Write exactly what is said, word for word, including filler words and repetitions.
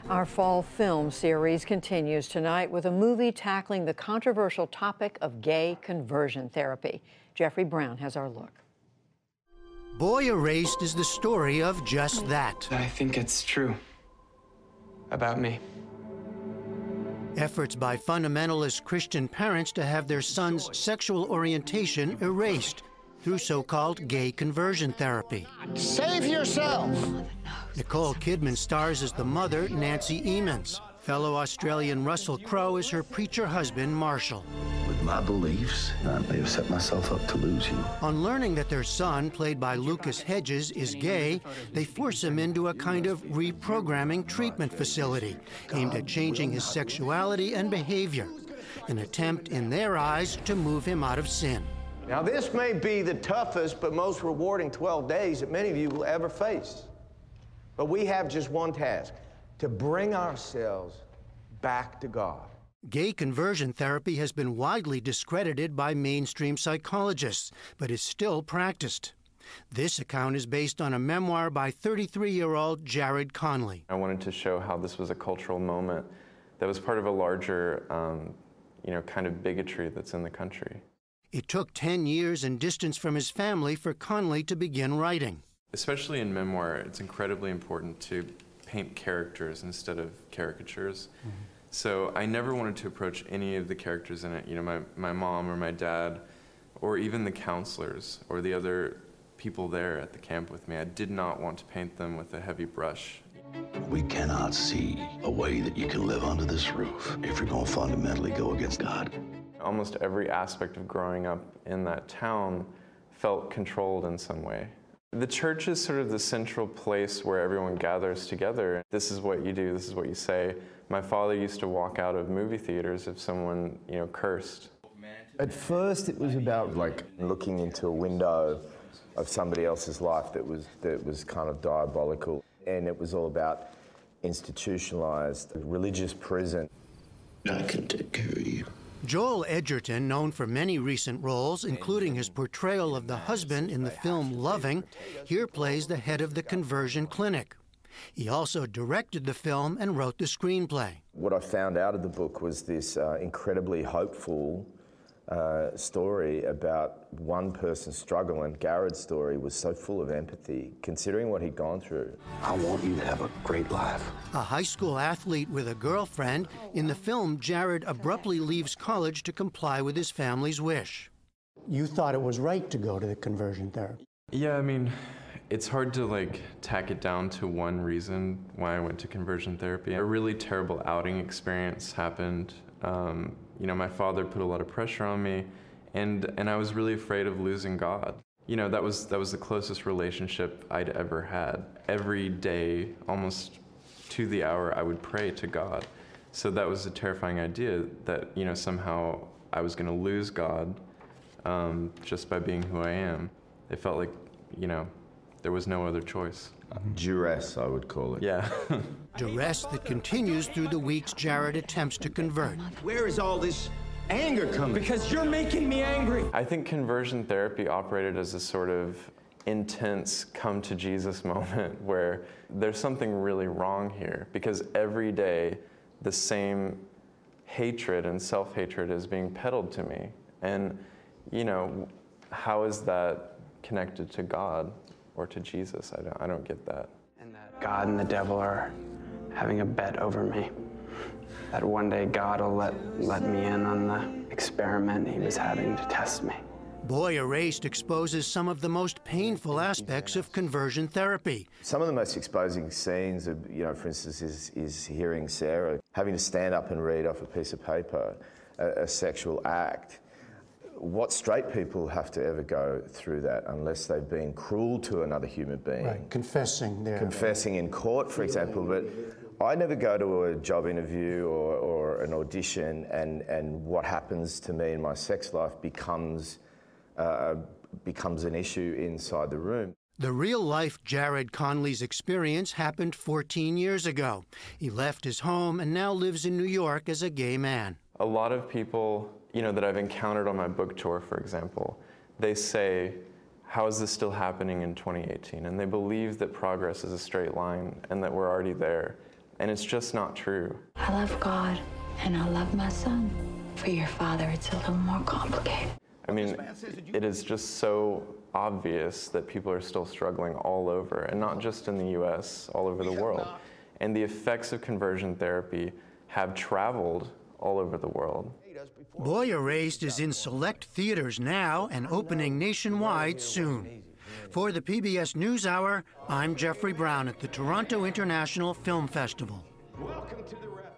Our fall film series continues tonight with a movie tackling the controversial topic of gay conversion therapy. Jeffrey Brown has our look. Boy Erased is the story of just that. I think it's true about me. Efforts by fundamentalist Christian parents to have their son's sexual orientation erased through so-called gay conversion therapy. Save yourself! Nicole Kidman stars as the mother, Nancy Emons. Fellow Australian Russell Crowe is her preacher husband, Marshall. With my beliefs, I may have set myself up to lose you. On learning that their son, played by Lucas Hedges, is gay, they force him into a kind of reprogramming treatment facility aimed at changing his sexuality and behavior, an attempt, in their eyes, to move him out of sin. Now, this may be the toughest but most rewarding twelve days that many of you will ever face. But we have just one task, to bring ourselves back to God. Gay conversion therapy has been widely discredited by mainstream psychologists, but is still practiced. This account is based on a memoir by thirty-three-year-old Jared Conley. I wanted to show how this was a cultural moment that was part of a larger, um, you know, kind of bigotry that's in the country. It took ten years and distance from his family for Conley to begin writing. Especially in memoir, it's incredibly important to paint characters instead of caricatures. Mm-hmm. So I never wanted to approach any of the characters in it, you know, my, my mom or my dad, or even the counselors or the other people there at the camp with me. I did not want to paint them with a heavy brush. We cannot see a way that you can live under this roof if you're going to fundamentally go against God. Almost every aspect of growing up in that town felt controlled in some way. The church is sort of the central place where everyone gathers together. This is what you do, this is what you say. My father used to walk out of movie theaters if someone, you know, cursed. At first it was about like looking into a window of somebody else's life that was, that was kind of diabolical. And it was all about institutionalized religious prison. I can take care of you. Joel Edgerton, known for many recent roles, including his portrayal of the husband in the film Loving, here plays the head of the conversion clinic. He also directed the film and wrote the screenplay. What I found out of the book was this uh, incredibly hopeful uh, story about one person's struggle, and Garrett's story was so full of empathy, considering what he'd gone through. I want you to have a great life. A high school athlete with a girlfriend, in the film, Jared abruptly leaves college to comply with his family's wish. You thought it was right to go to the conversion therapy? Yeah, I mean, it's hard to like tack it down to one reason why I went to conversion therapy. A really terrible outing experience happened. Um, you know, my father put a lot of pressure on me, and and I was really afraid of losing God. You know, that was that was the closest relationship I'd ever had. Every day, almost to the hour, I would pray to God. So that was a terrifying idea that, you know, somehow I was going to lose God um, just by being who I am. It felt like, you know, there was no other choice. Duress, I would call it. Yeah. Duress that continues through the weeks Jared attempts to convert. Where is all this anger coming? Because you're making me angry. I think conversion therapy operated as a sort of intense come to Jesus moment where there's something really wrong here, because every day the same hatred and self-hatred is being peddled to me. And, you know, how is that connected to God or to Jesus? I don't, I don't get that. And that God and the devil are having a bet over me. That one day God will let, let me in on the experiment he was having to test me. Boy Erased exposes some of the most painful aspects of conversion therapy. Some of the most exposing scenes, of, you know, for instance, is, is hearing Sarah having to stand up and read off a piece of paper a, a sexual act. What straight people have to ever go through that unless they've been cruel to another human being. Right, confessing there. Confessing in court, for example, but I never go to a job interview or, or an audition and, and what happens to me in my sex life becomes, uh, becomes an issue inside the room. The real-life Jared Conley's experience happened fourteen years ago. He left his home and now lives in New York as a gay man. A lot of people, you know, that I've encountered on my book tour, for example, they say, how is this still happening in twenty eighteen? And they believe that progress is a straight line and that we're already there. And it's just not true. I love God, and I love my son. For your father, it's a little more complicated. I mean, it is just so obvious that people are still struggling all over, and not just in the U S, all over the world. And the effects of conversion therapy have traveled all over the world. Boy Erased is in select theaters now and opening nationwide soon. For the P B S NewsHour, I'm Jeffrey Brown at the Toronto International Film Festival. Welcome to the refuge.